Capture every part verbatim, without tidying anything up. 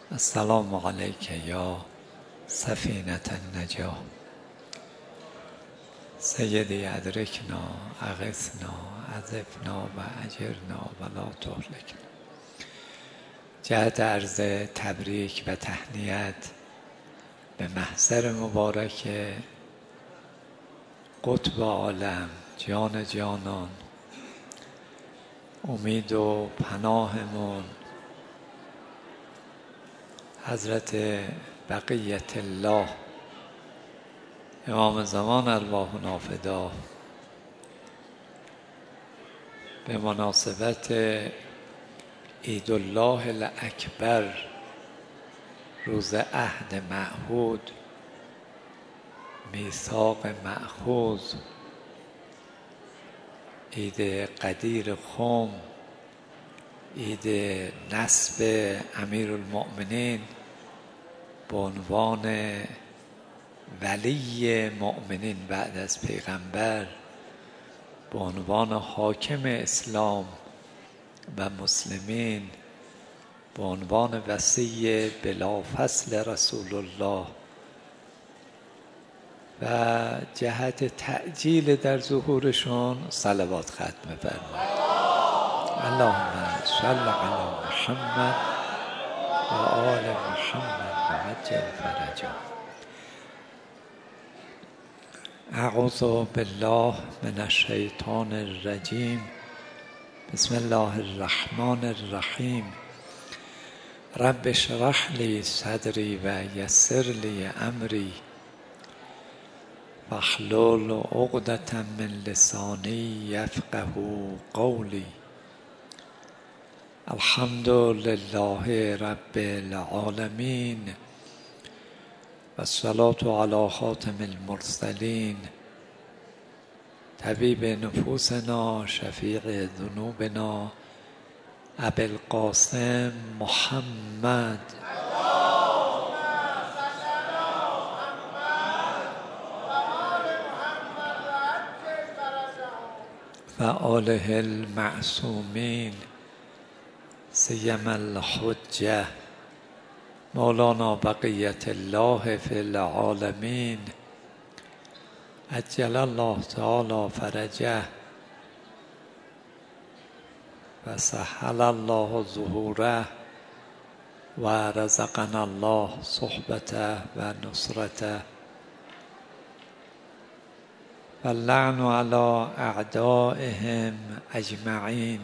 السلام علیک یا سفینة النجاة سیدی ادرکنا اغثنا عذبنا و اجرنا و لا تهلکنا. جهت عرض تبریک و تهنیت به محضر مبارک قطب عالم، جان جانان، امید و پناهمون حضرت بقیت الله امام زمان ارواحنا فدا، به مناسبت عید الله الاکبر، روز عهد معهود، میثاق مأخوذ، عید قدیر خم، عید نصب امیرالمؤمنین به عنوان ولی مؤمنین بعد از پیغمبر، به عنوان حاکم اسلام و مسلمین، به عنوان وصی بلافصل رسول الله و جهت تعجیل در ظهورشون صلوات ختم فرمایید. اللهم صل علی محمد و آل محمد و عجل فرجهم. اعوذ بالله من الشیطان الرجیم. بسم الله الرحمن الرحیم. رب اشرح لی صدری و یسر لی امری واحلل عقدة من لسانی یفقهوا قولی. الحمد لله رب العالمین و الصلاة علی خاتم المرسلین طبیب نفوسنا شفیع ذنوبنا ابی القاسم محمد و آله المعصومین سیما الحجة مولانا بقیت الله فی العالمین عجل الله تعالی فرجه و سهل الله ظهوره و رزقنا الله صحبته و نصرته و اللعن علی اعدائهم اجمعین.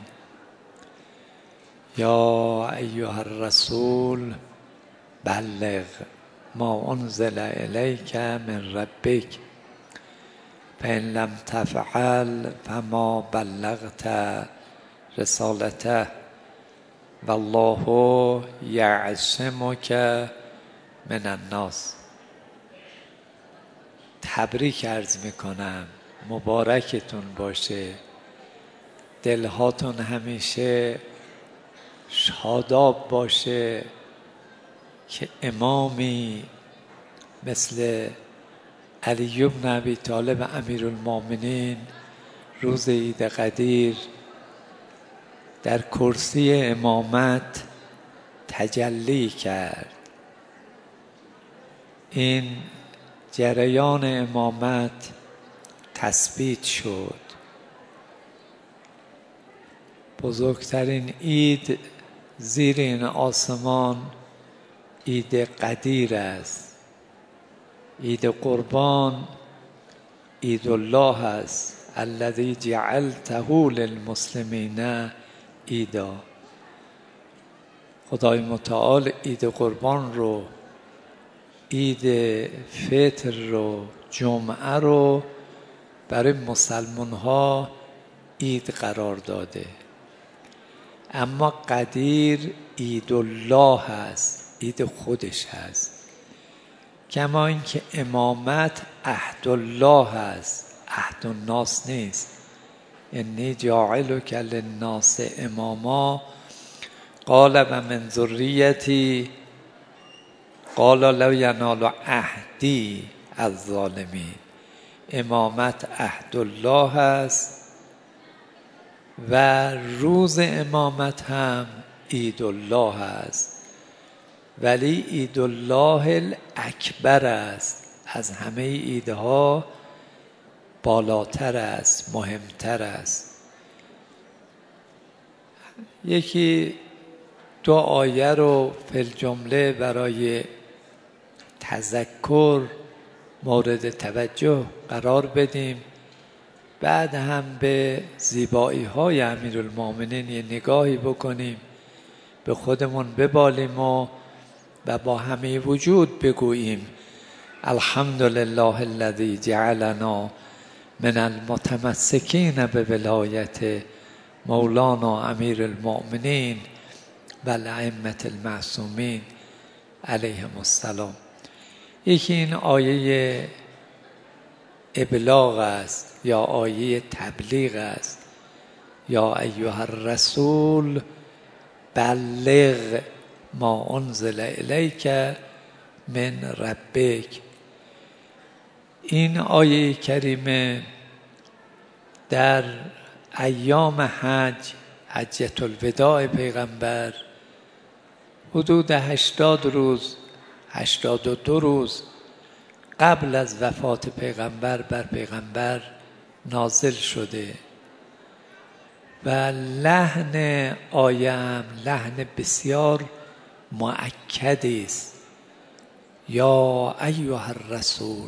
یا ایها الرسول بلغ ما انزل الیک من ربک فإن لم تفعل فما بلغت رسالته والله یعصمک من الناس. تبریک عرض میکنم، مبارکتون باشه، دلهاتون همیشه شاداب باشه که امامی مثل علی بن ابی طالب امیرالمؤمنین روز عید قدیر در کرسی امامت تجلی کرد. این جریان امامت تثبیت شد. بزرگترین عید زیر این آسمان عید قدیر است. عید قربان عید الله است، الذی جعلته للمسلمین عیدا. خدای متعال عید قربان رو، عید فطر رو، جمعه رو برای مسلمان ها عید قرار داده. اما قدیر عید الله هست، عید خودش هست. کما اینکه امامت عهد الله هست، عهد الناس نیست. انی جاعلک للناس اماما قال و من ذریتی قال لو ینال عهدی الظالمین. امامت عهد الله است و روز امامت هم عید الله است ولی عید الله الاکبر است، از همه عیدها بالاتر است، مهمتر است. یکی دو آیه رو فی الجمله برای تذکر مورد توجه قرار بدیم، بعد هم به زیبایی های امیرالمومنین یه نگاهی بکنیم، به خودمون ببالیم و و با همه وجود بگوییم الحمدلله الذی جعلنا من المتمسکین به ولایت مولانا امیر المؤمنین و الائمة المعصومین علیهم السلام. یکی این آیه ابلاغ است یا آیه تبلیغ است. یا ایها الرسول بلغ ما انزل الیک من ربک. این آیه کریمه در ایام حج، حجة الوداع پیغمبر، حدود هشتاد روز هشتاد و دو روز قبل از وفات پیغمبر بر پیغمبر نازل شده و لحن آیه هم لحن بسیار مؤکدی است. یا ایها الرسول،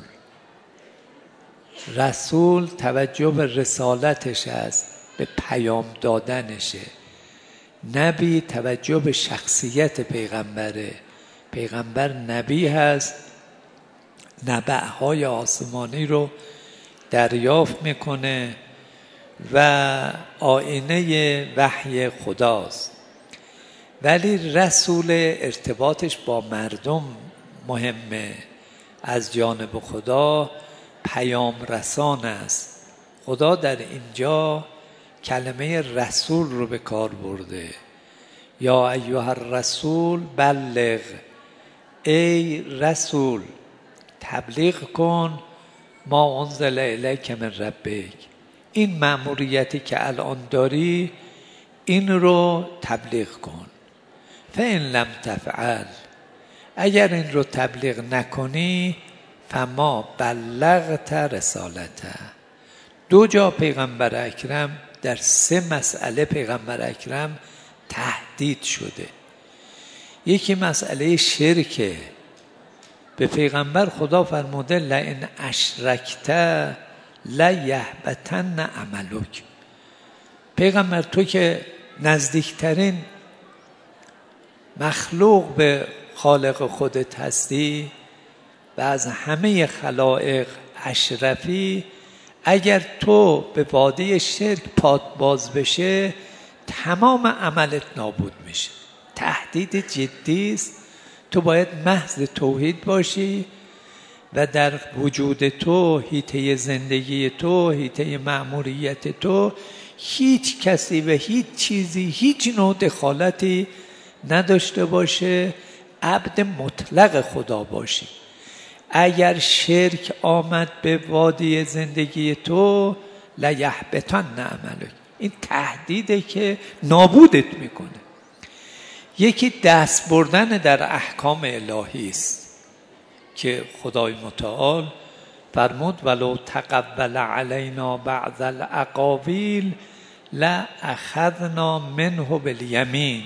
رسول توجه به رسالتش است، به پیام دادنشه. نبی توجه به شخصیت پیغمبره. پیغمبر نبی هست، نبأهای آسمانی رو دریافت میکنه و آینه وحی خداست. ولی رسول ارتباطش با مردم مهمه، از جانب خدا پیام رسان است. خدا در اینجا کلمه رسول رو به کار برده. یا ایها الرسول بلغ، ای رسول تبلیغ کن ما انزل الیک من ربک. این مأموریتی که الان داری این رو تبلیغ کن. فإن لم تفعل، اگر این رو تبلیغ نکنی فما بلغت رسالته. دو جا پیغمبر اکرم در سه مسئله پیغمبر اکرم تهدید شده. یکی مسئله شرکه. به پیغمبر خدا فرموده لئن اشرکت لیحبطن عملک. پیغمبر تو که نزدیکترین مخلوق به خالق خودت هستی و از همه خلائق اشرفی، اگر تو به وادی شرک پات باز بشه تمام عملت نابود میشه. تهدید جدی است. تو باید محض توحید باشی و در وجود تو، حیطه زندگی تو، حیطه مأموریت تو، هیچ کسی و هیچ چیزی هیچ نوع دخالتی نداشته باشه. عبد مطلق خدا باشی. اگر شرک آمد به وادی زندگی تو لیحبطن عملک، این تهدیده که نابودت میکنه. یکی دست بردن در احکام الهی است که خدای متعال فرمود ولو تقبل علینا بعض الاقاویل لاخذنا منه بالیمین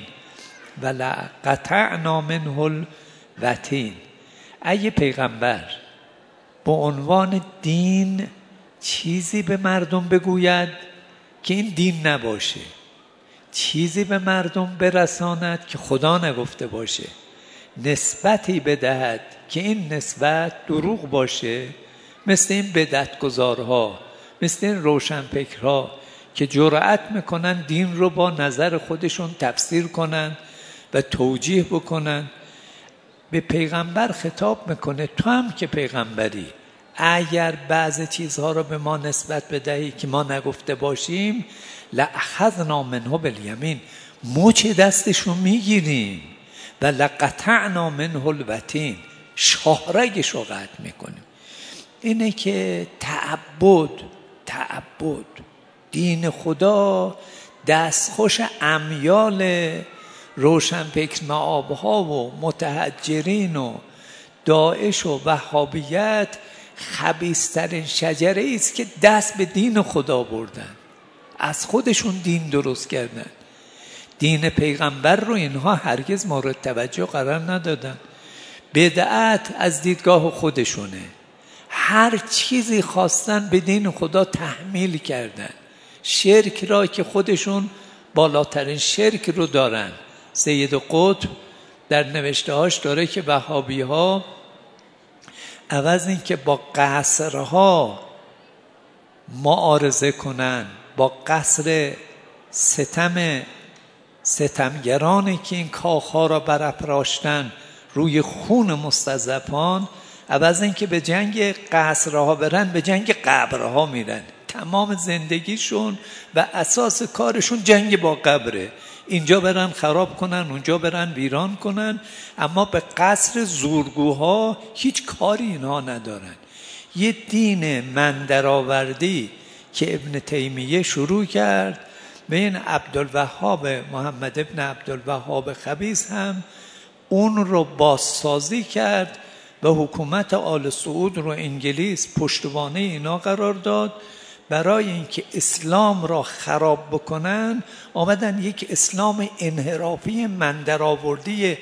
ولقطعنا منه الوتین. اگه پیغمبر به عنوان دین چیزی به مردم بگوید که این دین نباشه، چیزی به مردم برساند که خدا نگفته باشه، نسبتی بدهد که این نسبت دروغ باشه، مثل این بدعتگزارها، مثل این روشنفکرها که جرأت میکنن دین رو با نظر خودشون تفسیر کنن و توجیه بکنن، به پیغمبر خطاب میکنه تو هم که پیغمبری اگر بعض چیزها رو به ما نسبت بدهی که ما نگفته باشیم لأخذنا منه بالیمین، مچ دستشو میگیریم و لقطعنا منه الوتین، شاهرگشو قطع میکنیم. اینه که تعبد تعبد دین خدا دستخوش امیال روشنفکر مآبها و متحجرین و داعش و وهابیت خبیث‌ترین شجره است که دست به دین خدا بردن، از خودشون دین درست کردن. دین پیغمبر رو اینها هرگز مورد توجه قرار ندادن. بدعت از دیدگاه خودشونه، هر چیزی خواستن به دین خدا تحمیل کردن. شرک را که خودشون بالاترین شرک رو دارن. سید قطب در نوشته‌هاش داره که وهابی ها عوض این که با قصرها معارضه کنن، با قصر ستم ستمگرانی که این کاخها را برافراشتن روی خون مستضعفان، عوض این که به جنگ قصرها برن به جنگ قبرها میرن. تمام زندگیشون و اساس کارشون جنگ با قبره. اینجا برن خراب کنن، اونجا برن ویران کنن، اما به قصر زورگوها هیچ کاری اینها ندارن. یه دین من درآوردی که ابن تیمیه شروع کرد، بین عبدالوهاب محمد ابن عبدالوهاب خبیث هم اون رو بازسازی کرد و حکومت آل سعود رو انگلیس پشتوانه اینا قرار داد. برای اینکه اسلام را خراب بکنن آمدن یک اسلام انحرافی من درآوردی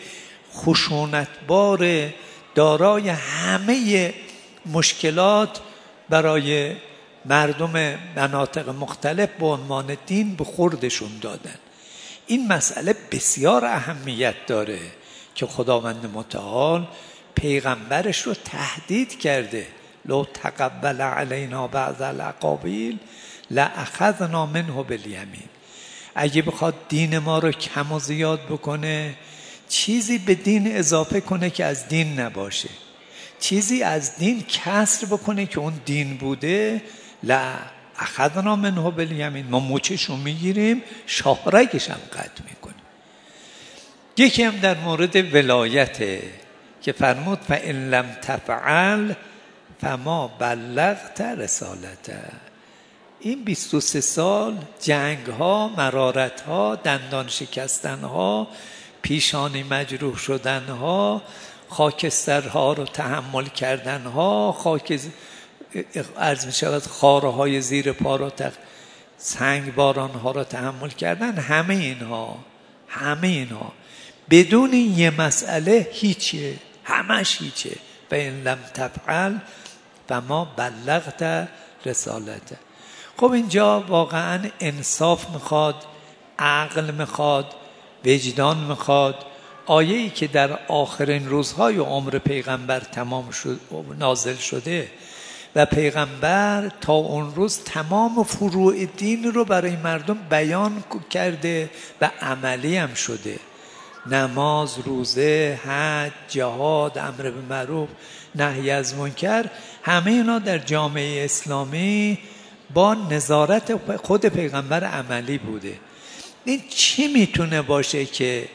خشونتبار دارای همه مشکلات برای مردم مناطق مختلف به عنوان دین به خوردشون دادن. این مسئله بسیار اهمیت داره که خداوند متعال پیغمبرش رو تهدید کرده. لو تقبل علینا بعض الاقاویل لاخذنا منه بالیمین. اگه بخواد دین ما رو کم و زیاد بکنه، چیزی به دین اضافه کنه که از دین نباشه، چیزی از دین کسر بکنه که اون دین بوده، لاخذنا منه بالیمین، ما موچشو میگیریم شاهرگش هم قطع میکنیم. یکی هم در مورد ولایت که فرمود فإن لم تفعل فما بلغت رسالته. این بیست و سه سال جنگ ها، مرارت ها، دندان شکستن ها، پیشانی مجروح شدن ها، خاکسترها رو تحمل کردن ها، خاک عرض می شود خاره های زیر پا رو تخ... سنگ باران ها رو تحمل کردن، همه اینها همه اینها بدون یه مسئله هیچه، همش هیچه. و این لم تفعل فما بلغت رسالته. خب اینجا واقعا انصاف میخواد، عقل میخواد، وجدان میخواد. آیه‌ای که در آخرین روزهای عمر پیغمبر تمام شد نازل شده و پیغمبر تا اون روز تمام فروع دین رو برای مردم بیان کرده و عملی هم شده. نماز، روزه، حج، جهاد، امر به معروف، نهی از منکر، همه اینا در جامعه اسلامی با نظارت خود پیغمبر عملی بوده. این چی میتونه باشه که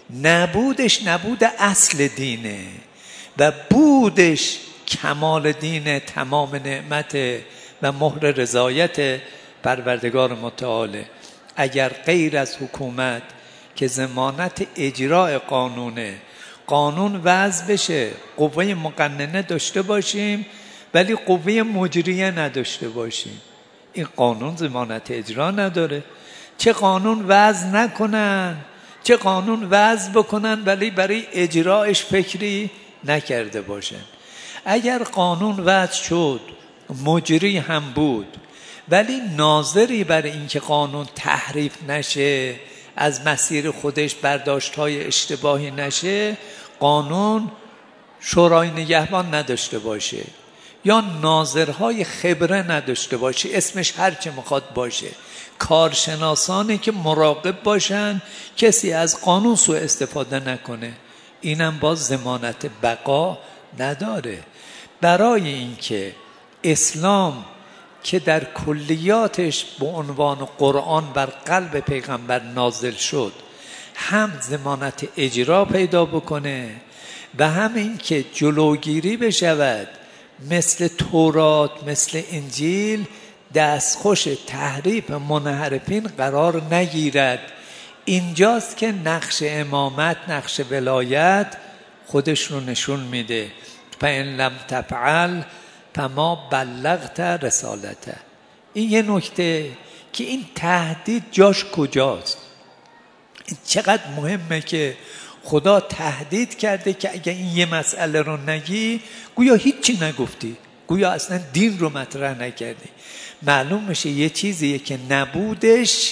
نبودش نبود اصل دینه و بودش کمال دینه، تمام نعمت و مهر رضایت پروردگار متعاله. اگر غیر از حکومت که ضمانت اجرای قانونه، قانون وضع بشه، قوه مقننه داشته باشیم ولی قوه مجریه نداشته باشیم، این قانون ضمانت اجرا نداره. چه قانون وضع نکنن، چه قانون وضع بکنن ولی برای اجرایش فکری نکرده باشن. اگر قانون وضع شد، مجری هم بود، ولی ناظری برای اینکه قانون تحریف نشه، از مسیر خودش برداشت‌های اشتباهی نشه، قانون شورای نگهبان نداشته باشه یا ناظرهای خبره نداشته باشه، اسمش هر چه میخواد باشه، کارشناسانی که مراقب باشن کسی از قانون سوء استفاده نکنه، اینم باز ضمانت بقا نداره. برای اینکه اسلام که در کلیاتش به عنوان قرآن بر قلب پیغمبر نازل شد هم ضمانت اجرا پیدا بکنه و هم این که جلوگیری بشود مثل تورات، مثل انجیل دستخوش تحریف منحرفین قرار نگیرد، اینجاست که نقش امامت، نقش ولایت خودش رو نشون میده. فَإِن لَمْ تَفْعَلْ فَمَا بَلَّغْتَ رسالته. این یه نکته که این تهدید جاش کجاست. این چقدر مهمه که خدا تهدید کرده که اگه این یه مسئله رو نگی گویا هیچی نگفتی، گویا اصلا دین رو مطرح نکردی. معلوم میشه یه چیزیه که نبودش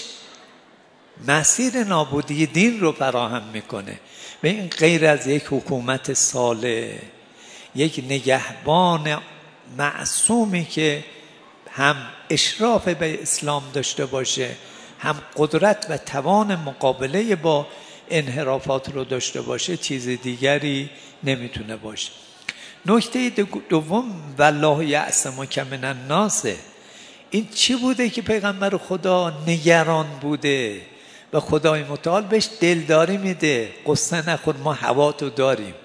مسیر نابودی دین رو فراهم میکنه. و این غیر از یک حکومت صالح، یک نگهبان معصومی که هم اشراف به اسلام داشته باشه، هم قدرت و توان مقابله با انحرافات رو داشته باشه، چیز دیگری نمیتونه باشه. نکته دوم والله یعصمک من الناس. این چی بوده که پیغمبر خدا نگران بوده و خدای متعال بهش دلداری میده، قصه نخور ما هواتو داریم.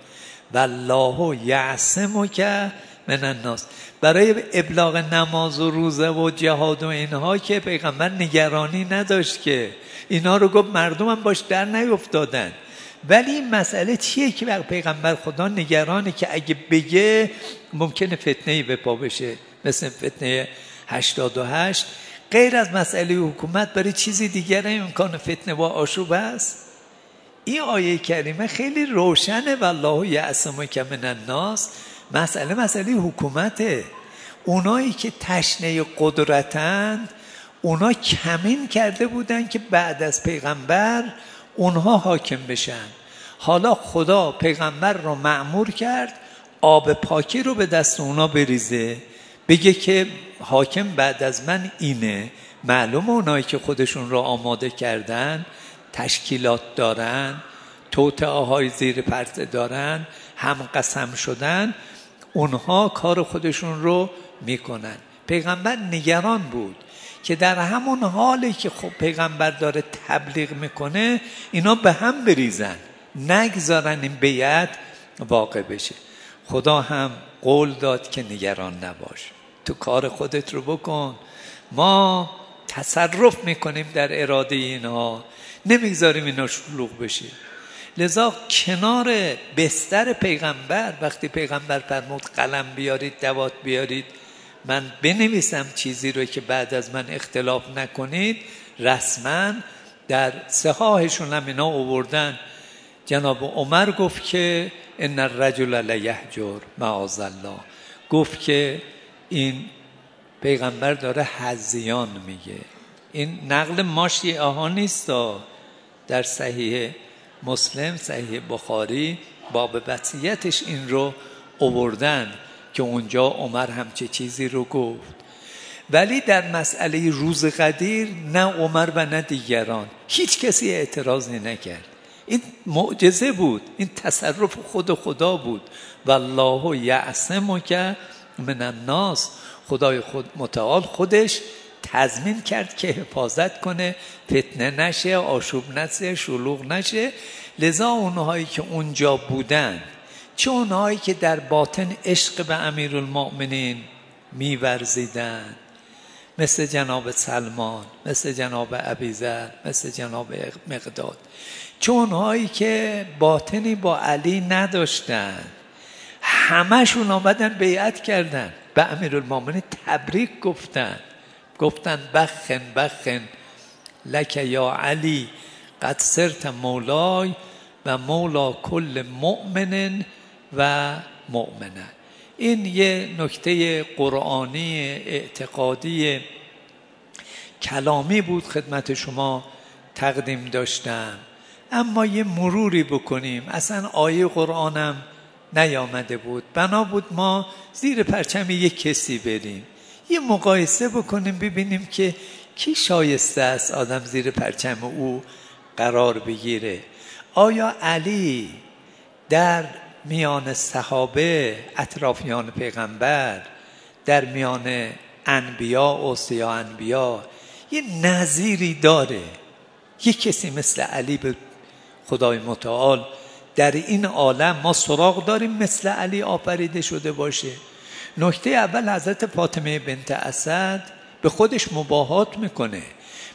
والله یعصمک من الناس. برای ابلاغ نماز و روزه و جهاد و اینها که پیغمبر نگرانی نداشت، که اینا رو گفت مردم هم باش در نیفتادن. ولی این مسئله چیه که پیغمبر خدا نگرانه که اگه بگه ممکنه فتنه‌ای به پا بشه، مثل فتنه هشتاد و هشت. غیر از مسئله حکومت برای چیزی دیگر امکان فتنه و آشوب هست. این آیه کریمه خیلی روشنه. والله یعصمک من الناس. مسئله مسئله حکومته. اونایی که تشنه قدرتند، اونا کمین کرده بودن که بعد از پیغمبر اونها حاکم بشن. حالا خدا پیغمبر رو مأمور کرد آب پاکی رو به دست اونا بریزه، بگه که حاکم بعد از من اینه. معلومه اونایی که خودشون رو آماده کردن، تشکیلات دارن، توطئه های زیر پرده دارن، هم قسم شدن، اونها کار خودشون رو میکنن. پیغمبر نگران بود که در همون حالی که خب پیغمبر داره تبلیغ میکنه اینا به هم بریزن، نگذارن این بیعت واقع بشه. خدا هم قول داد که نگران نباش، تو کار خودت رو بکن، ما تصرف میکنیم در اراده اینها، نمیگذاریم اینا شلوغ بشه. لذا کنار بستر پیغمبر وقتی پیغمبر فرمود قلم بیارید، دوات بیارید، من بنویسم چیزی رو که بعد از من اختلاف نکنید، رسما در صحاحشون هم اینا آوردن. جناب عمر گفت که ان الرجل لیهجر معاذ الله، گفت که این پیغمبر داره هذیان میگه. این نقل ما شیعه ها نیست، در صحیح مسلم، صحیح بخاری باب وصیتش این رو آوردن که اونجا عمر همچه چیزی رو گفت. ولی در مسئله روز قدیر نه عمر و نه دیگران هیچ کسی اعتراضی نکرد. این معجزه بود، این تصرف خود خدا بود. والله یعصمک من الناس. خدای خود متعال خودش تضمین کرد که حفاظت کنه، فتنه نشه، آشوب نشه، شلوغ نشه. لذا اونهایی که اونجا بودن، چه اونهایی که در باطن عشق به امیرالمؤمنین می‌ورزیدن، مثل جناب سلمان، مثل جناب ابیذر، مثل جناب مقداد، چه اونهایی که باطنی با علی نداشتن، همشون آمدن بیعت کردن، به امیرالمؤمنین تبریک گفتن، گفتن بخن بخن لک یا علی قد صرت مولای و مولا کل مؤمن و مؤمنه. این یه نکته قرآنی اعتقادی کلامی بود خدمت شما تقدیم داشتم. اما یه مروری بکنیم، اصلا آیه قرآنم نیامده بود، بنا بود ما زیر پرچم یک کسی بریم یه مقایسه بکنیم ببینیم که کی شایسته است آدم زیر پرچم او قرار بگیره. آیا علی در میان صحابه، اطرافیان پیغمبر، در میان انبیا، اوصیا انبیا یه نظیری داره؟ یه کسی مثل علی به خدای متعال در این عالم ما سراغ داریم مثل علی آفریده شده باشه؟ نکته اول، حضرت فاطمه بنت اسد به خودش مباهات میکنه،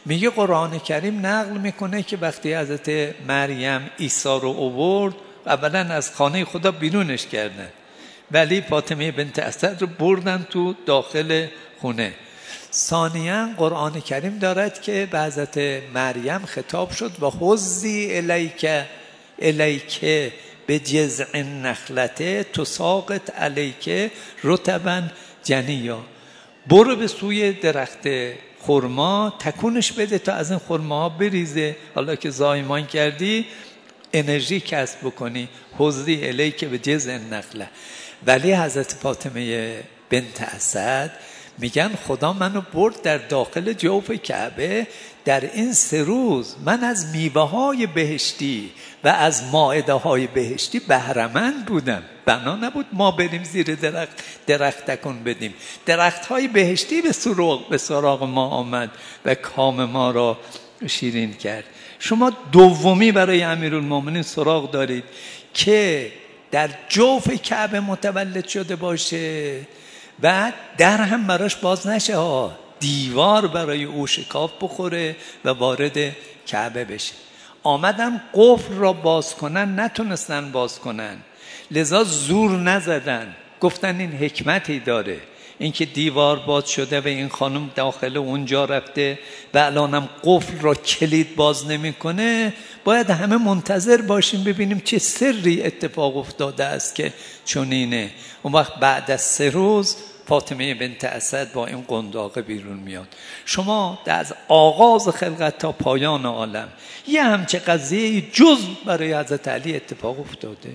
میگه قرآن کریم نقل میکنه که وقتی حضرت مریم عیسی رو آورد، اولا از خانه خدا بیرونش کردن، ولی فاطمه بنت اسد رو بردن تو داخل خونه. ثانیاً قرآن کریم دارد که به حضرت مریم خطاب شد و حزی الیک الیک به جذع النخلة تساقط علیک رطبا جنیا، برو به سوی درخت خرما تکونش بده تا از این خرماها بریزه، حالا که زایمان کردی انرژی کسب بکنی. حزی الیک به جذع النخلة. ولی حضرت فاطمه بنت اسد میگن خدا منو برد در داخل جوف کعبه، در این سه روز من از میوه های بهشتی و از مائده های بهشتی بهره‌مند بودم. بنا نبود ما بریم زیر درخت درخت تکون بدیم، درخت های بهشتی به سراغ به سراغ ما آمد و کام ما را شیرین کرد. شما دومی برای امیرالمومنین سراغ دارید که در جوف کعبه متولد شده باشه و در هم براش باز نشه ها، دیوار برای او شکاف بخوره و وارد کعبه بشه. آمدن قفل را باز کنن، نتونستن باز کنن، لذا زور نزدن، گفتن این حکمتی داره، اینکه دیوار باز شده و این خانم داخل اونجا رفته و الانم قفل را کلید باز نمیکنه، باید همه منتظر باشیم ببینیم چه سری اتفاق افتاده است که چنینه. اون وقت بعد از سه روز فاطمه بنت اسد با این قنداقه بیرون میاد. شما از آغاز خلقت تا پایان عالم یه همچه قضیه جز برای حضرت علی اتفاق افتاده؟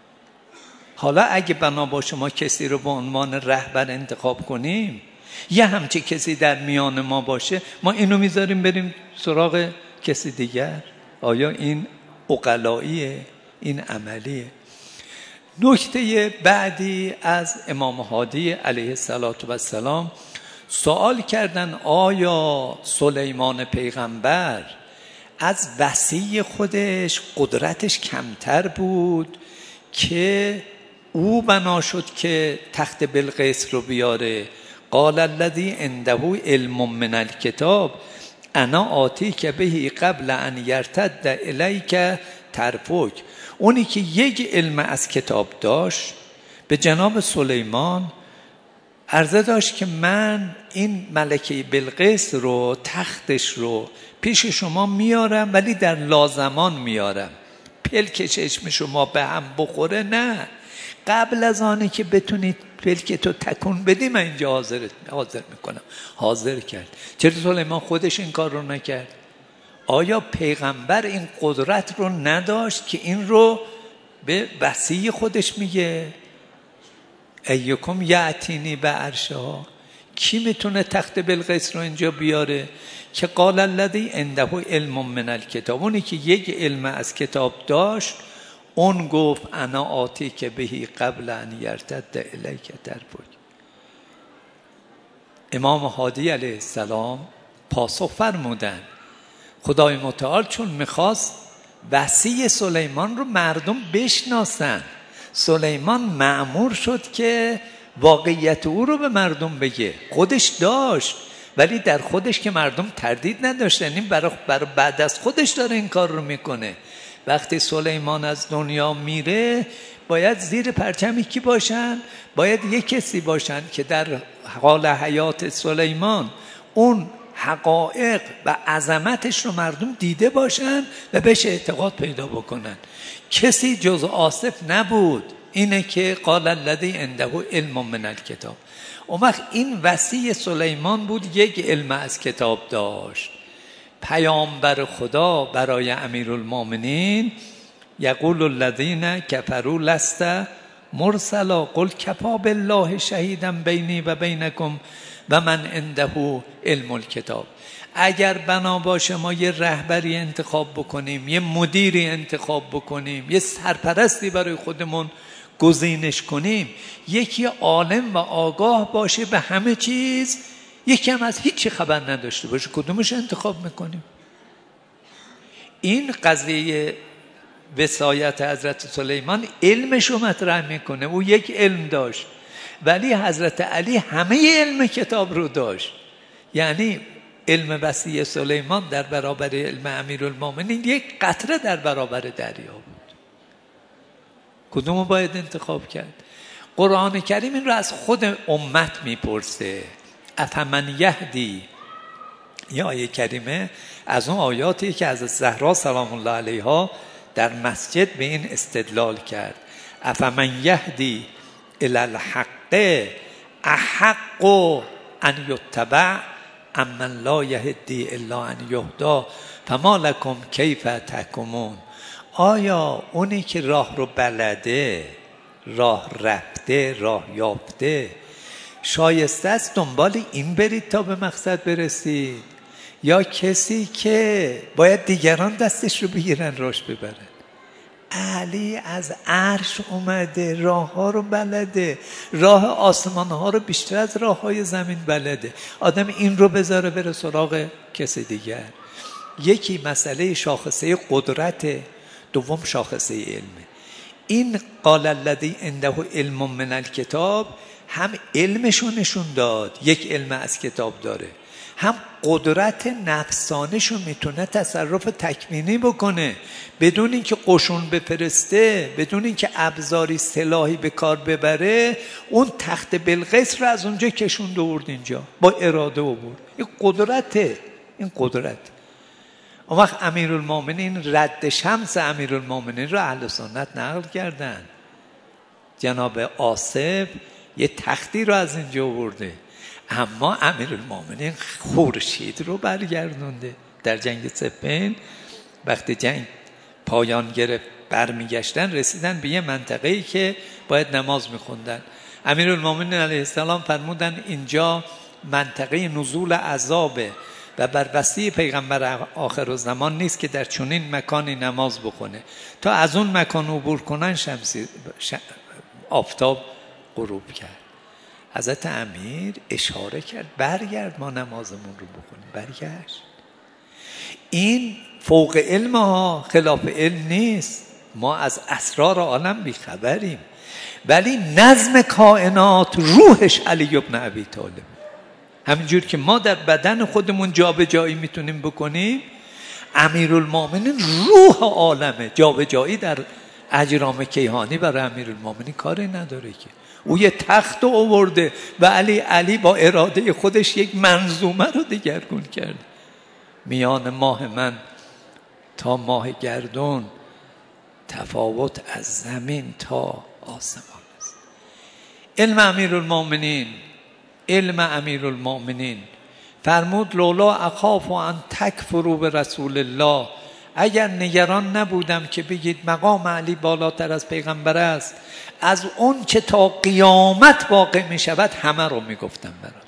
حالا اگه بنا باشه ما کسی رو به عنوان رهبر انتخاب کنیم، یه همچه کسی در میان ما باشه، ما اینو میذاریم بریم سراغ کسی دیگر؟ آیا این عقلاییه؟ این عملیه؟ نکته بعدی از امام هادی علیه السلام سوال کردن آیا سلیمان پیغمبر از وصی خودش قدرتش کمتر بود که او بنا شد که تخت بلقیس رو بیاره؟ قال الذی عنده علم من الکتاب انا آتیک بهی قبل ان یرتد الیک طرفک. اونی که یک علم از کتاب داشت به جناب سلیمان عرضه داشت که من این ملکه بلقیس رو، تختش رو پیش شما میارم، ولی در لازمان میارم، پلک چشم شما به هم بخوره نه، قبل از آنه که بتونید پلک تو تکون بدی من اینجا حاضر حاضر میکنم. حاضر کرد. چرا سلیمان خودش این کار رو نکرد؟ آیا پیغمبر این قدرت رو نداشت که این رو به وصی خودش میگه ایکم یعتینی به عرشها؟ کی میتونه تخت بلقیس رو اینجا بیاره؟ که قال الذی عنده علم من الکتاب، اونی که یک علم از کتاب داشت اون گفت انا آتی که بهی قبل ان یرتد الیک طرفک. امام هادی علیه السلام پاسخ فرمودن خدای متعال چون میخواست وصی سلیمان رو مردم بشناسن، سلیمان مأمور شد که واقعیت او رو به مردم بگه. خودش داشت ولی در خودش که مردم تردید نداشتن، این برای برای بعد از خودش داره این کار رو میکنه. وقتی سلیمان از دنیا میره باید زیر پرچمی کی باشن؟ باید یک کسی باشن که در حال حیات سلیمان اون حقایق و عظمتش رو مردم دیده باشن و بهش اعتقاد پیدا بکنن. کسی جز آصف نبود. اینه که قال الذی عنده علم من الکتاب. اون وقت این وصی سلیمان بود، یک علم از کتاب داشت. پیامبر خدا برای امیرالمومنین یقول الذین کفروا لست مرسلا قل کفی بالله شهیدا بینی و بینکم و من عنده علم الکتاب. اگر بنا باشه ما یه رهبری انتخاب بکنیم، یه مدیری انتخاب بکنیم، یه سرپرستی برای خودمون گزینش کنیم، یکی عالم و آگاه باشه به همه چیز، یکی هم از هیچی خبر نداشته باشه، کدومش انتخاب میکنیم؟ این قضیه وصایت حضرت سلیمان علمش رو مطرح میکنه. او یک علم داشت ولی حضرت علی همه علم کتاب رو داشت. یعنی علم وسیع سلیمان در برابر علم امیرالمومنین یک قطره در برابر دریا بود. کدومو باید انتخاب کرد؟ قرآن کریم این رو از خود امت میپرسه. افمن یهدی، یا آیه کریمه از اون آیاتی که از زهرا سلام الله علیها در مسجد به این استدلال کرد. افمن یهدی الی الحق احق ان یتبع امن لا یهدی الا ان یهدا فما لکم کیف تحکمون. آیا اونی که راه رو بلده، راه رفته، راه یافته، شایسته است دنبال این برید تا به مقصد برسید، یا کسی که باید دیگران دستش رو بگیرن راش ببرن؟ علی از عرش اومده، راه ها رو بلده، راه آسمان ها رو بیشتر از راه های زمین بلده. آدم این رو بذاره بره سراغ کسی دیگر. یکی مسئله شاخصه قدرت، دوم شاخصه علمه. این قال الذی عنده علم من الکتاب هم علمشو نشون داد، یک علم از کتاب داره، هم قدرت نفسانشو میتونه تصرف تکوینی بکنه بدون اینکه قشون بفرسته، بدون اینکه ابزاری سلاحی به کار ببره. اون تخت بلقیس رو از اونجا کشوند و برد اینجا با اراده و برد. این قدرته، این قدرت. اون وقت امیرالمومنین رد شمس امیرالمومنین رو اهل سنت نقل کردن. جناب آصف یه تختی رو از اینجا برده، اما امیرالمومنین خورشید رو برگردونده. در جنگ صفین وقتی جنگ پایان گرفت برمیگشتن، رسیدن به یه منطقه‌ای که باید نماز میخوندن. امیرالمومنین علیه السلام فرمودن اینجا منطقه نزول عذابه و بر وصیه پیغمبر آخر الزمان نیست که در چنین مکانی نماز بخونه. تا از اون مکان عبور کنن شمسی ش... آفتاب غروب کرد. حضرت امیر اشاره کرد برگرد ما نمازمون رو بخونیم. برگشت. این فوق علم ها، خلاف علم نیست. ما از اسرار عالم بیخبریم، ولی نظم کائنات روحش علی ابن ابی طالب. همینجور که ما در بدن خودمون جابجایی میتونیم بکنیم، امیرالمومنین روح عالمه. جابجایی در اجرام کیهانی برای امیرالمومنین کاری نداره که. او یه تخت رو آورده و علی علی با اراده خودش یک منظومه رو دگرگون کرد. میان ماه من تا ماه گردون تفاوت از زمین تا آسمان است. علم امیرالمومنین علم امیرالمومنین فرمود لولا اخاف ان تکفروا برسول الله، اگر نگران نبودم که بگید مقام علی بالاتر از پیغمبر است، از اون که تا قیامت واقع می شود همه رو می گفتم براتون.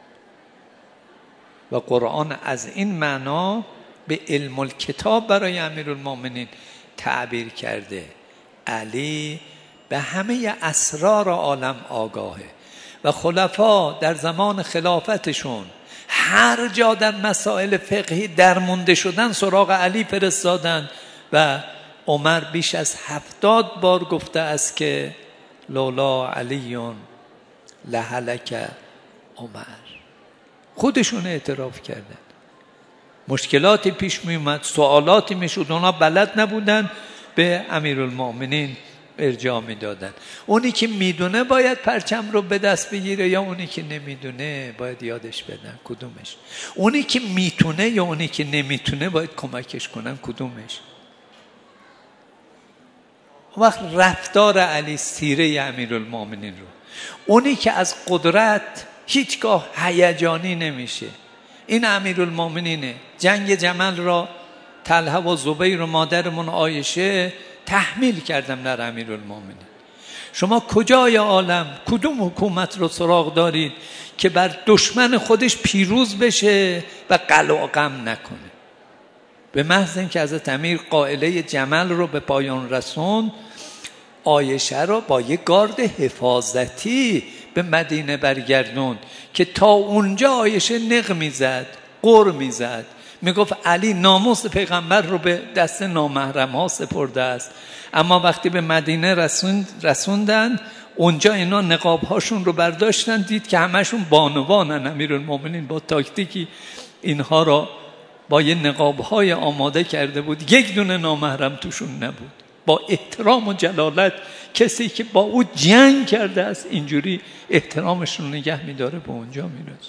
و قرآن از این معنا به علم الکتاب برای امیرالمومنین تعبیر کرده. علی به همه اسرار عالم آگاهه و خلفا در زمان خلافتشون هر جا در مسائل فقهی درمونده شدن سراغ علی فرستادن و عمر بیش از هفتاد بار گفته است که لولا علیون لهلک عمر. خودشون اعتراف کردن. مشکلاتی پیش می اومد، سوالاتی می شد، اونا بلد نبودن، به امیرالمومنین ارجاع می دادن. اونی که میدونه باید پرچم رو به دست بگیره یا اونی که نمیدونه باید یادش بدن؟ کدومش؟ اونی که میتونه یا اونی که نمیتونه باید کمکش کنن؟ کدومش؟ وقت رفتار علی سیره امیرالمومنین رو، اونی که از قدرت هیچگاه هیجانی نمیشه. این امیرالمومنینه. جنگ جمل را طلحه و زبیر و مادرمون عایشه تحمیل کردم در امیرالمومنین. شما کجای عالم کدوم حکومت رو سراغ دارید که بر دشمن خودش پیروز بشه و قلع و غم نکنه؟ به محض اینکه حضرت امیر قائله جمل رو به پایان رسوند، عایشه رو با یک گارد حفاظتی به مدینه برگردوند که تا اونجا عایشه نق میزد، قر میزد، میگفت علی ناموس پیغمبر رو به دست نامحرم ها سپرده است. اما وقتی به مدینه رسوند رسوندن، اونجا اینا نقاب هاشون رو برداشتن، دید که همشون بانوانن. امیرالمومنین با تاکتیکی اینها را با یه نقاب‌های آماده کرده بود، یک دونه نامحرم توشون نبود. با احترام و جلالت کسی که با او جنگ کرده است اینجوری احترامش رو نگه می‌داره، به اونجا میرسه.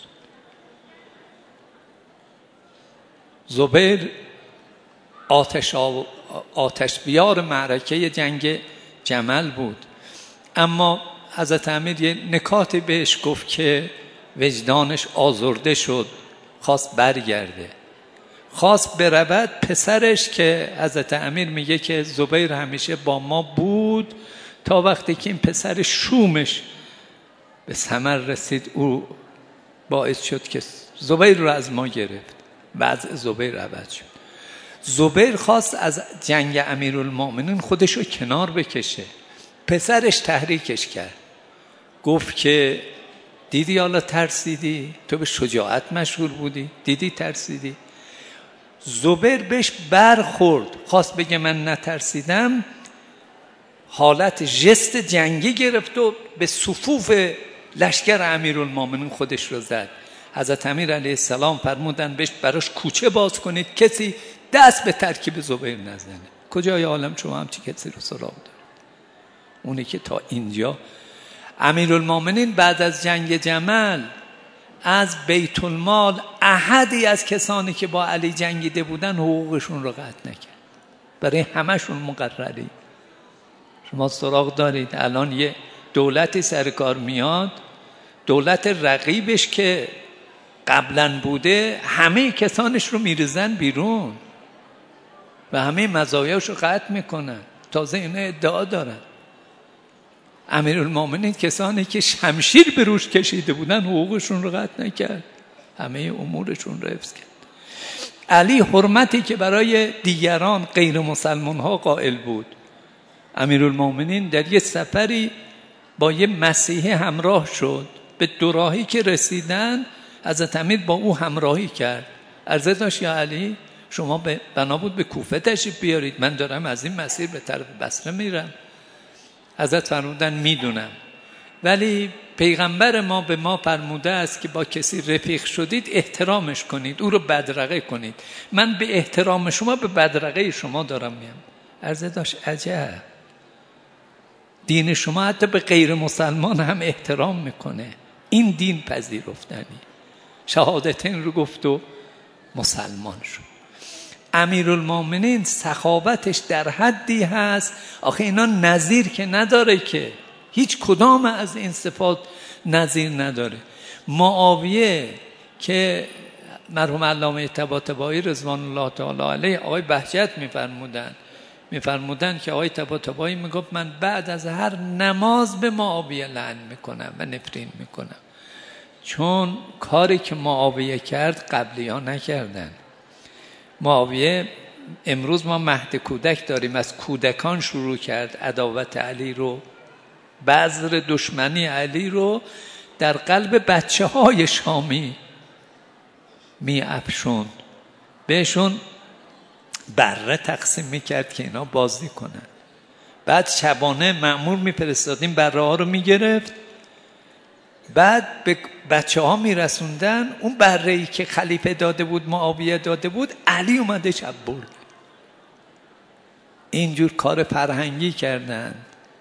زبیر آتش, آ... آتش بیار معرکه جنگ جمل بود، اما حضرت امیر یه نکاتی بهش گفت که وجدانش آزرده شد، خواست برگرده، خواست برود. پسرش که حضرت امیر میگه که زبیر همیشه با ما بود تا وقتی که این پسر شومش به ثمر رسید، او باعث شد که زبیر رو از ما گرفت، وضع زبیر عوض شد. زبیر خواست از جنگ امیرالمومنین خودش رو کنار بکشه، پسرش تحریکش کرد، گفت که دیدی حالا ترسیدی؟ تو به شجاعت مشغول بودی، دیدی ترسیدی؟ زبیر بهش برخورد، خواست بگه من نترسیدم، حالت ژست جنگی گرفت و به صفوف لشکر امیرالمومنین خودش رو زد. حضرت امیر علیه السلام فرمودن بهش براش کوچه باز کنید، کسی دست به ترکیب زبیر نزنه. کجای عالم شما همچی کسی رو سراغ دارید؟ اونی که تا اینجا امیرالمومنین بعد از جنگ جمل از بیت المال احدی از کسانی که با علی جنگیده بودن حقوقشون رو قطع نکرد، برای همشون مقرری. شما سراغ دارید الان یه دولتی سر کار میاد، دولت رقیبش که قبلا بوده همه کسانش رو میریزن بیرون و همه مزایاش رو قطع میکنن، تازه اینا ادعا دارن امیرالمومنین کسانی که شمشیر به روش کشیده بودن حقوقشون رو قطع نکرد، همه امورشون رو حفظ کرد. علی حرمتی که برای دیگران غیر مسلمان ها قائل بود، امیرالمومنین در یه سفری با یه مسیحی همراه شد، به دوراهی که رسیدن حضرت امیر با او همراهی کرد، عرضه داشت یا علی شما بنا بود به کوفه تشریف بیارید، من دارم از این مسیر به طرف بصره میرم. حضرت فرمودن میدونم، ولی پیغمبر ما به ما فرموده است که با کسی رفیق شدید احترامش کنید، او رو بدرقه کنید، من به احترام شما به بدرقه شما دارم میام. عرضه داشت عجب، دین شما حتی به غیر مسلمان هم احترام میکنه، این دین پذیرفتنی. شهادتین رو گفت و مسلمان شد. امیرالمومنین سخاوتش در حدی هست، آخه اینا نظیر که نداره، که هیچ کدام از این صفات نظیر نداره. معاویه که مرحوم علامه طباطبایی رضوان الله تعالی علیه آقای بهجت میفرمودن میفرمودن که آقای طباطبایی میگفت من بعد از هر نماز به معاویه لعن میکنم و نفرین میکنم، چون کاری که معاویه کرد قبلی ها نکردن. معاویه امروز ما مهد کودک داریم، از کودکان شروع کرد عداوت علی رو، بذر دشمنی علی رو در قلب بچه های شامی می افشوند، بهشون بره تقسیم می کرد که اینا بازی کنن، بعد شبانه مأمور می فرستادیم بره ها رو می گرفت، بعد به بچه ها می رسوندن، اون بره‌ای که خلیفه داده بود معاویه داده بود علی اومده شب برد. اینجور کار فرهنگی کردن،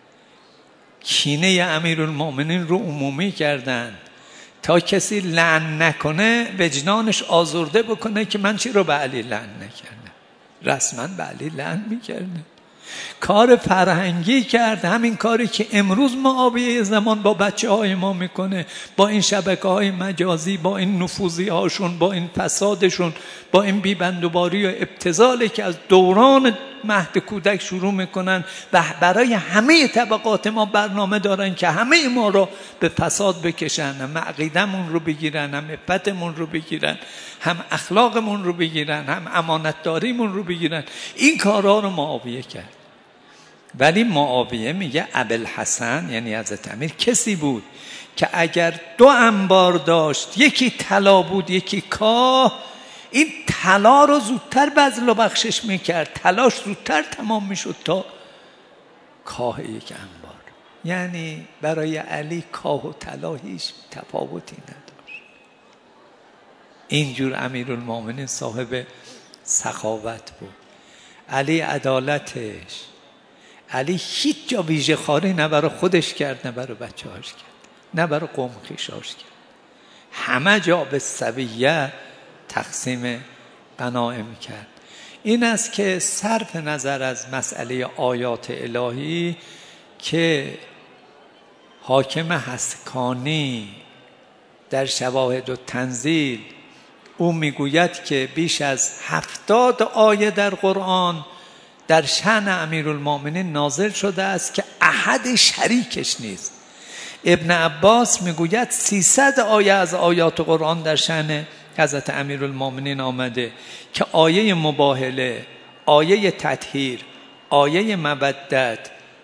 کینه امیرالمومنین رو عمومی کردن تا کسی لعن نکنه وجدانش آزرده بکنه که من چی رو به علی لعن نکردم، رسما به علی لعن میکردم. کار فرهنگی کرد، همین کاری که امروز معاویه زمان با بچه های ما میکنه، با این شبکه های مجازی، با این نفوذی هاشون، با این فسادشون، با این بیبندوباری و ابتذالی که از دوران مهد کودک شروع میکنن و برای همه طبقات ما برنامه دارن که همه ما رو به فساد بکشن، هم عقیدمون رو بگیرن، هم عفتمون رو بگیرن، هم اخلاقمون رو بگیرن، هم امانتداریمون رو بگیرن. این کارها رو معاویه کرد. ولی معاویه میگه ابوالحسن یعنی حضرت امیر کسی بود که اگر دو انبار داشت، یکی طلا بود یکی کاه، این طلا رو زودتر بذل و بخشش میکرد، طلاش زودتر تمام میشد تا کاه یک انبار. یعنی برای علی کاه و طلا هیچ تفاوتی نداشت. اینجور امیرالمومنین صاحب سخاوت بود. علی عدالتش، علی هیچ جا ویژه خاری نه برای خودش کرد، نه برای بچه هاش کرد، نه برای قوم خویشاش کرد. همه جا به سویه تقسیم غنایم کرد. این است که صرف نظر از مسئله آیات الهی که حاکم حسکانی در شواهد و تنزیل او میگوید که بیش از هفتاد آیه در قرآن در شأن امیرالمومنین نازل شده است که احد شریکش نیست. ابن عباس میگوید سیصد آیه از آیات قرآن در شأن حضرت امیرالمومنین آمده که آیه مباهله، آیه تطهیر، آیه مودت،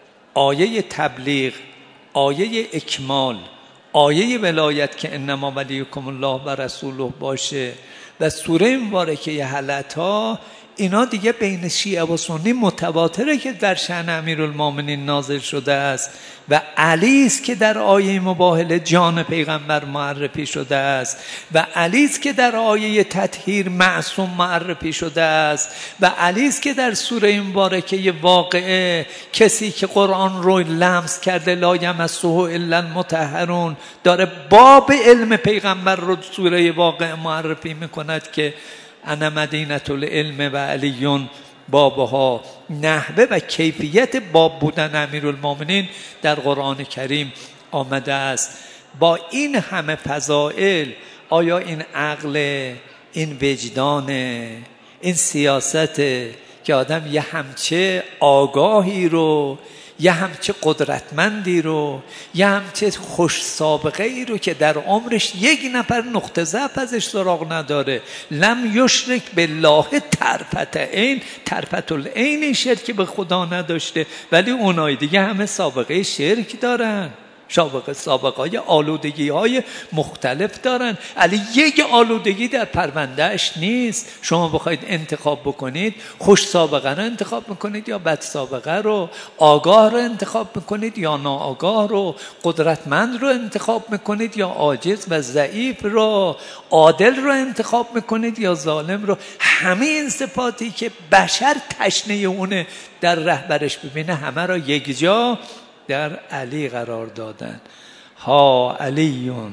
آیه تبلیغ، آیه اکمال، آیه ولایت که انما ولیکم الله و رسوله باشه و سوره مبارکه حلقها، اینا دیگه بین شیعه و سنی متواتره که در شأن امیرالمومنین نازل شده است و علی است که در آیه مباهله جان پیغمبر معرفی شده است و علی است که در آیه تطهیر معصوم معرفی شده است و علی است که در سوره مبارکه واقعه کسی که قرآن رو لمس کرده لا یمسه الا المطهرون داره باب علم پیغمبر رو سوره واقعه معرفی میکند که انا مدینة العلم و علیون بابها. نحوه و کیفیت باب بودن امیرالمومنین در قرآن کریم آمده است. با این همه فضائل آیا این عقل، این وجدان، این سیاست که آدم یه همچه آگاهی رو، یه همچه قدرتمندی رو، یه همچه خوش سابقه ای رو که در عمرش یک نفر نقطه ضعف ازش سراغ نداره، لم یشرک بالله طرفت عین، طرفت العین شرک به خدا نداشته، ولی اونای دیگه همه سابقه شرک دارن، سابقه سابقه های آلودگی های مختلف دارن. علی یک آلودگی در پروندهش نیست. شما بخواید انتخاب بکنید خوش سابقه رو انتخاب میکنید یا بد سابقه رو، آگاه رو انتخاب میکنید یا ناآگاه رو، قدرتمند رو انتخاب میکنید یا عاجز و ضعیف رو، عادل رو انتخاب میکنید یا ظالم رو. همه این صفاتی که بشر تشنه اونه در رهبرش ببینه همه را یک جا در علی قرار دادن. ها علیون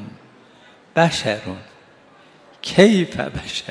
بشرون کیف بشر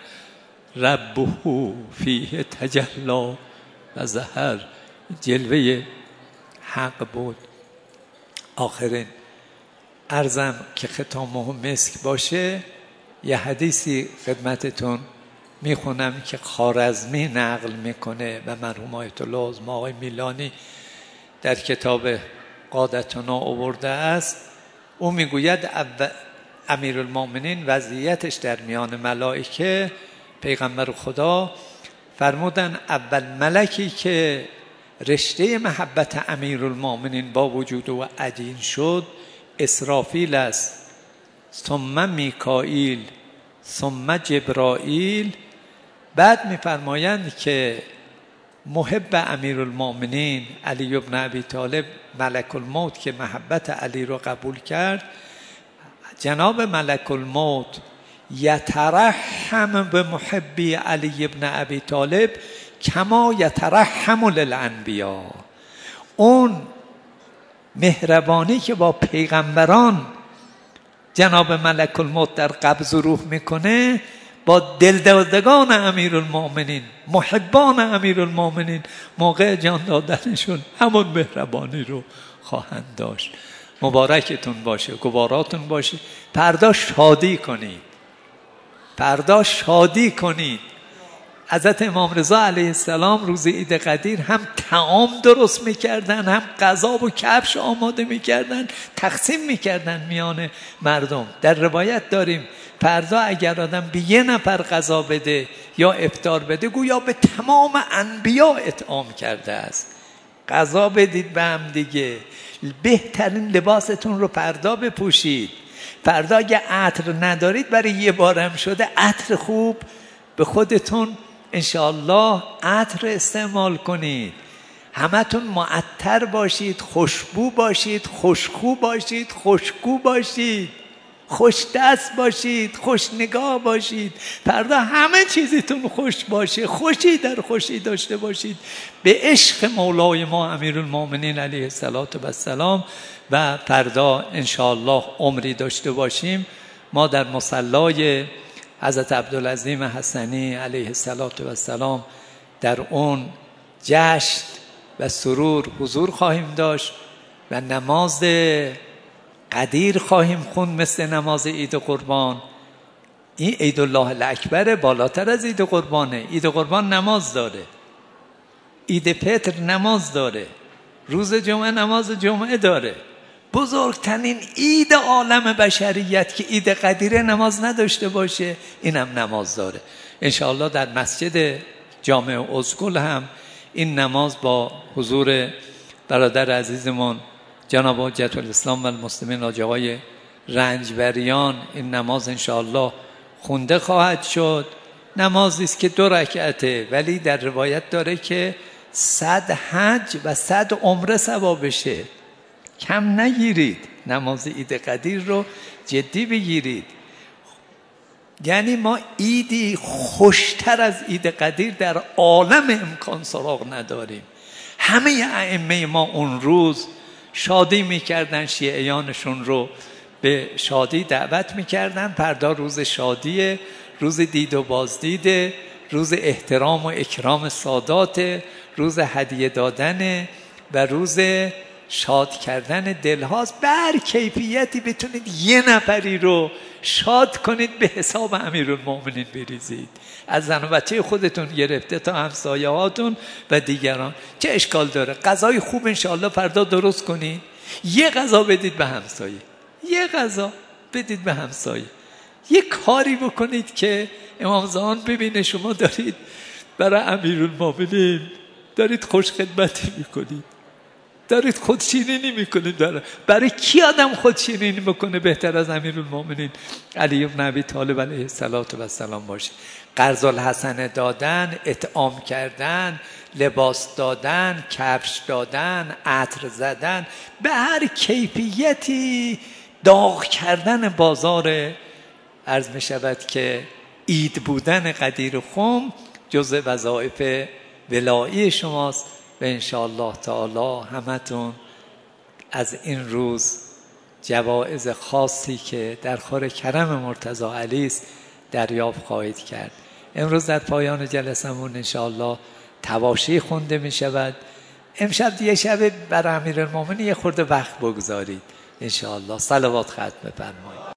ربه فیه تجلا و ظهر. جلوه حق بود. آخرین عرضم که ختامه مسک باشه، یه حدیثی خدمتتون میخونم که خوارزمی نقل میکنه و مرحوم آیت الله عظمی آقای میلانی در کتاب قادتنا آورده است. او میگوید امیرالمومنین وضعیتش در میان ملائکه، پیغمبر خدا فرمودن اول ملکی که رشته محبت امیرالمومنین با وجود و عجین شد اسرافیل است، ثم میکائیل، ثم جبرائیل. بعد میفرمایند که محب امیرالمومنین علی بن ابی طالب، ملک الموت که محبت علی رو قبول کرد، جناب ملک الموت یترحم به محبی علی بن ابی طالب کما یترحم للانبیا. اون مهربانی که با پیغمبران جناب ملک الموت در قبض روح میکنه، با دلدادگان امیرالمومنین، محبان امیرالمومنین موقع جان دادنشون همون مهربانی رو خواهند داشت. مبارکتون باشه، گواراتون باشه. فردا شادی کنید، فردا شادی کنید. حضرت امام رضا علیه السلام روز عید قدیر هم طعام درست میکردن، هم غذا و کفش آماده میکردن، تقسیم میکردن میان مردم. در روایت داریم فردا اگر آدم به یه نفر غذا بده یا افطار بده گویا به تمام انبیا اطعام کرده است. غذا بدید به هم دیگه. بهترین لباستون رو فردا بپوشید. فردا اگه عطر ندارید برای یه بارم شده عطر خوب به خودتون انشاءالله عطر استعمال کنید. همتون معطر باشید، خوشبو باشید، خوشخو باشید، خوشگو باشید. خوش دست باشید، خوش نگاه باشید، فردا همه چیزتون خوش باشه، خوشی در خوشی داشته باشید به عشق مولای ما امیرالمومنین علیه السلام و فردا انشاءالله عمری داشته باشیم ما در مصلای حضرت عبدالعظیم حسنی علیه السلام در اون جشن و سرور حضور خواهیم داشت و نماز قدیر خواهیم خوند مثل نماز عید قربان. این عید الله الاکبر بالاتر از عید قربانه. عید قربان نماز داره، عید فطر نماز داره، روز جمعه نماز جمعه داره. بزرگترین عید عالم بشریت که عید قدیر نماز نداشته باشه اینم نماز داره. انشاءالله در مسجد جامع ازگل هم این نماز با حضور برادر عزیزمون جناب حجت الاسلام و المسلمین حاجی آقای رنجبریان این نماز انشاءالله خونده خواهد شد. نمازی است که دو رکعته ولی در روایت داره که صد حج و صد عمره ثوابشه. کم نگیرید، نماز عید قدیر رو جدی بگیرید. یعنی ما عیدی خوشتر از عید قدیر در عالم امکان سراغ نداریم. همه ائمه ما اون روز شادی میکردن، شیعیانشون رو به شادی دعوت میکردن. فردا روز شادیه، روز دید و بازدیده، روز احترام و اکرام سادات، روز هدیه دادن و روز شاد کردن دلهاست. بر کیفیتی بتونید یه نفری رو شاد کنید به حساب امیرالمومنین بریزید، از زن و بچه خودتون گرفته تا همسایه هاتون و دیگران. چه اشکال داره؟ غذای خوب انشاءالله فردا درست کنید، یه غذا بدید به همسایه، یه غذا بدید به همسایه، یه کاری بکنید که امام زمان ببینه شما دارید برای امیرالمومنین دارید خوش خدمتی میکنید، دارید خودشیرینی میکنید. برای برای کی آدم خودشیرینی بکنه بهتر از امیرالمومنین علی بن ابی طالب علیه السلام باشه؟ قرض الحسنه دادن، اطعام کردن، لباس دادن، کفش دادن، عطر زدن، به هر کیفیتی داغ کردن بازار. عرض می شود که عید بودن قدیر خم جزء وظایف ولایی شماست و انشاءالله تعالی همتون از این روز جوایز خاصی که در خور کرم مرتضی علی است دریافت خواهید کرد. امروز در پایان جلسمون انشاءالله تواشی خونده می شود. امشب دیگه شب بر امیرالمومنین یه خورده وقت بگذارید انشاءالله. صلوات ختم بفرمایید.